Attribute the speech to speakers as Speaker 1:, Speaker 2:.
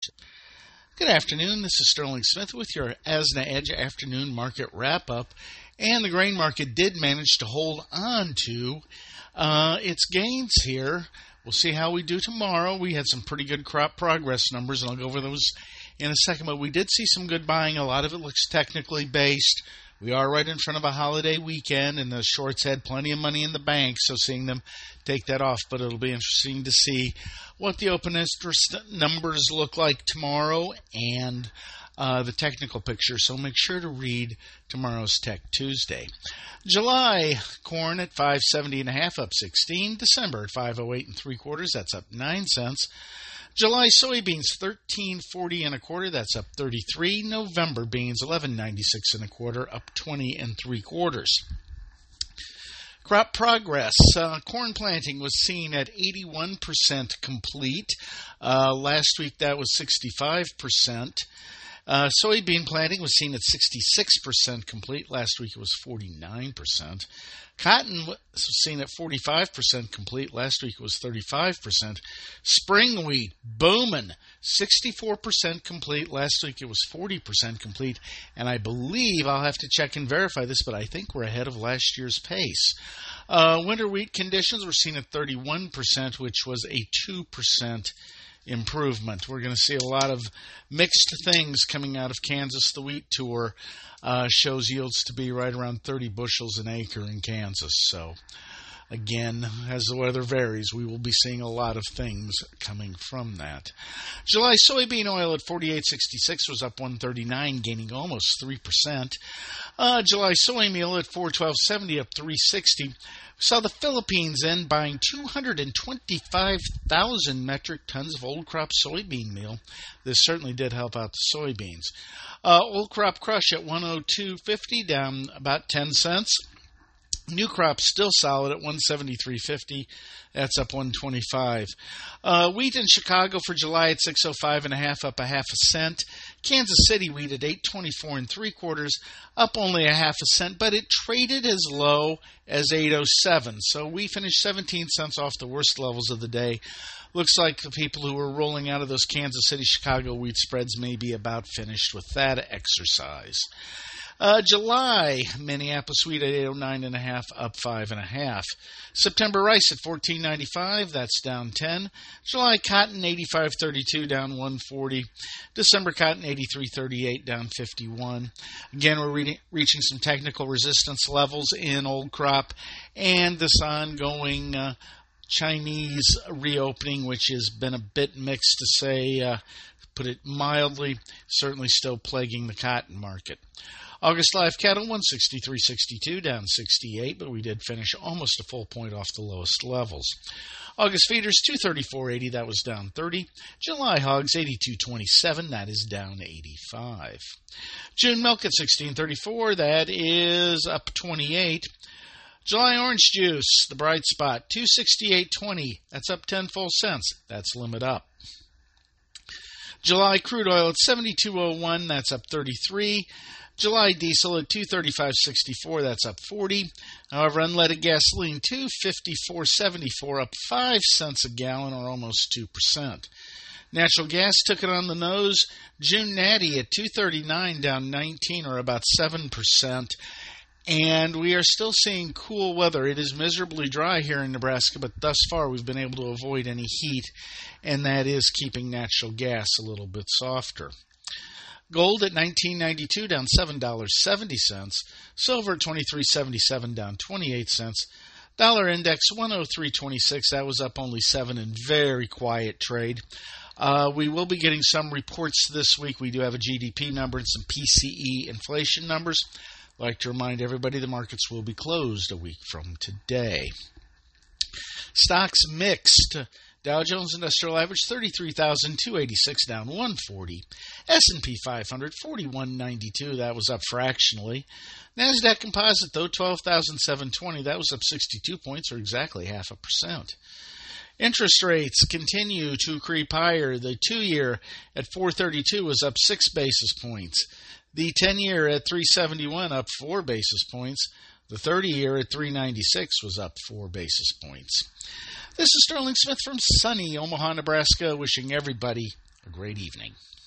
Speaker 1: Good afternoon. This is Sterling Smith with your ASNA Edge afternoon market wrap-up. And the grain market did manage to hold on to its gains here. We'll see how we do tomorrow. We had some pretty good crop progress numbers, and I'll go over those in a second. But we did see some good buying. A lot of it looks technically based. We are right in front of a holiday weekend, and the shorts had plenty of money in the bank, so seeing them take that off. But it'll be interesting to see what the open interest numbers look like tomorrow and the technical picture. So make sure to read tomorrow's Tech Tuesday. July corn at 5.70 1/2, up 16. December at 5.08 3/4, that's up 9 cents. July soybeans 13.40 1/4, that's up 33. November beans 11.96 1/4, up 20 3/4. Crop progress. Corn planting was seen at 81% complete. Last week that was 65%. Soybean planting was seen at 66% complete. Last week it was 49%. Cotton was seen at 45% complete. Last week it was 35%. Spring wheat, booming, 64% complete. Last week it was 40% complete. And I believe, I'll have to check and verify this, but I think we're ahead of last year's pace. Winter wheat conditions were seen at 31%, which was a 2% improvement. We're going to see a lot of mixed things coming out of Kansas. The wheat tour shows yields to be right around 30 bushels an acre in Kansas. So again, as the weather varies, we will be seeing a lot of things coming from that. July soybean oil at 48.66 was up 139, gaining almost 3%. July soy meal at 412.70, up 360. Saw the Philippines end buying 225,000 metric tons of old crop soybean meal. This certainly did help out the soybeans. Old crop crush at 102.50, down about 10 cents. New crop still solid at 173.50. That's up 125. Wheat in Chicago for July at 605 1/2, up 1/2 cent. Kansas City wheat at 824 3/4, up only 1/2 cent, but it traded as low as 807. So we finished 17 cents off the worst levels of the day. Looks like the people who were rolling out of those Kansas City Chicago wheat spreads may be about finished with that exercise. July, Minneapolis wheat at 809 1/2, up 5 1/2. September rice at 14.95, that's down 10. July cotton 85.32, down 140. December cotton 83.38, down 51. Again, we're reaching some technical resistance levels in old crop, and this ongoing Chinese reopening, which has been a bit mixed to say, put it mildly, certainly still plaguing the cotton market. August live cattle 163.62, down 68, but we did finish almost a full point off the lowest levels. August feeders 234.80, that was down 30. July hogs 82.27, that is down 85. June milk at 16.34, that is up 28. July orange juice, the bright spot, 268.20, that's up 10 full cents, that's limit up. July crude oil at 72.01, that's up 33. July diesel at 235.64, that's up 40. However, unleaded gasoline 254.74, up 5 cents a gallon, or almost 2%. Natural gas took it on the nose. June natty at 239, down 19, or about 7%. And we are still seeing cool weather. It is miserably dry here in Nebraska, but thus far we've been able to avoid any heat, and that is keeping natural gas a little bit softer. Gold at $19.92, down $7.70. Silver at $23.77, down 28 cents. Dollar index 103.26, that was up only 7 in very quiet trade. We will be getting some reports this week. We do have a GDP number and some PCE inflation numbers. I'd like to remind everybody the markets will be closed a week from today. Stocks mixed. Dow Jones Industrial Average 33,286, down 140. S&P 500 4192, that was up fractionally. Nasdaq Composite though 12,720, that was up 62 points, or exactly 0.5%. Interest rates continue to creep higher. The 2-year at 4.32 was up 6 basis points. The 10-year at 3.71 up 4 basis points. The 30-year at 3.96 was up 4 basis points. This is Sterling Smith from sunny Omaha, Nebraska, wishing everybody a great evening.